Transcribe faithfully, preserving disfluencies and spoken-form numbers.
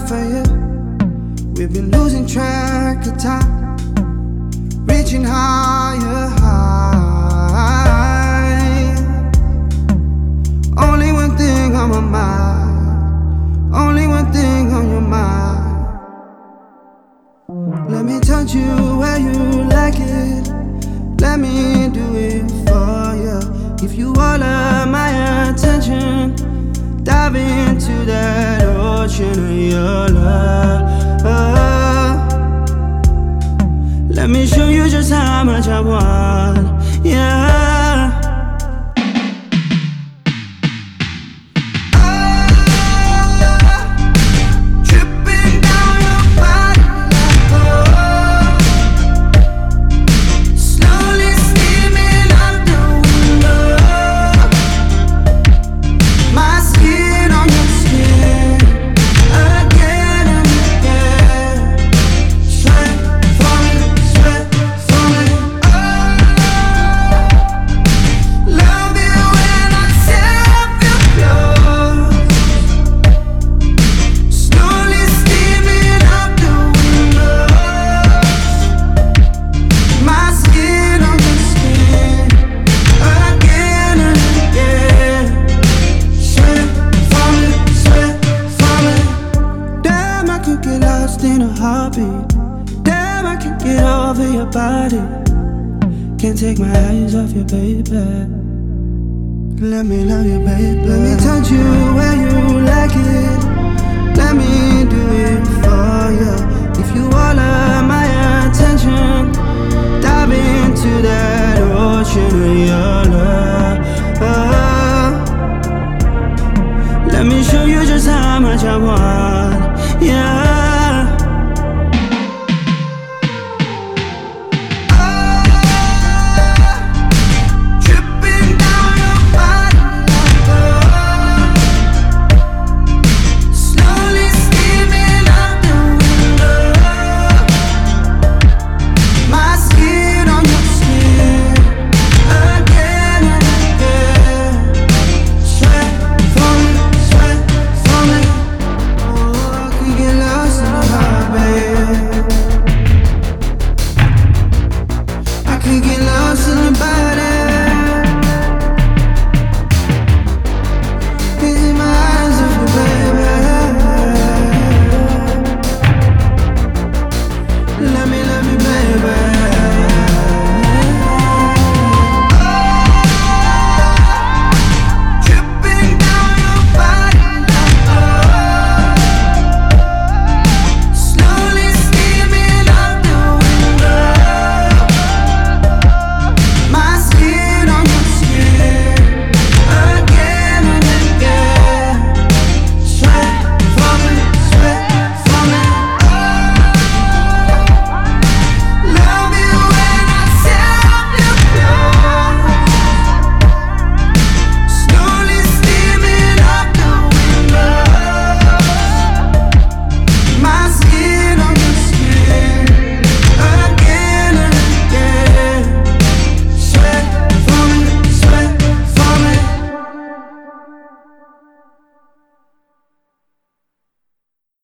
for you. We've been losing track of time, reaching higher high. Only one thing on my mind, only one thing on your mind. Let me touch you where you like it, let me do it for you. Give you all of my attention, dive into that ocean of your love. Let me show you just how much I want, yeah. In a heartbeat, damn, I can't get over your body. Can't take my eyes off you, baby. Let me love you, baby. Let me touch you where you like it, let me do it for you. Give you all of my attention, dive into that ocean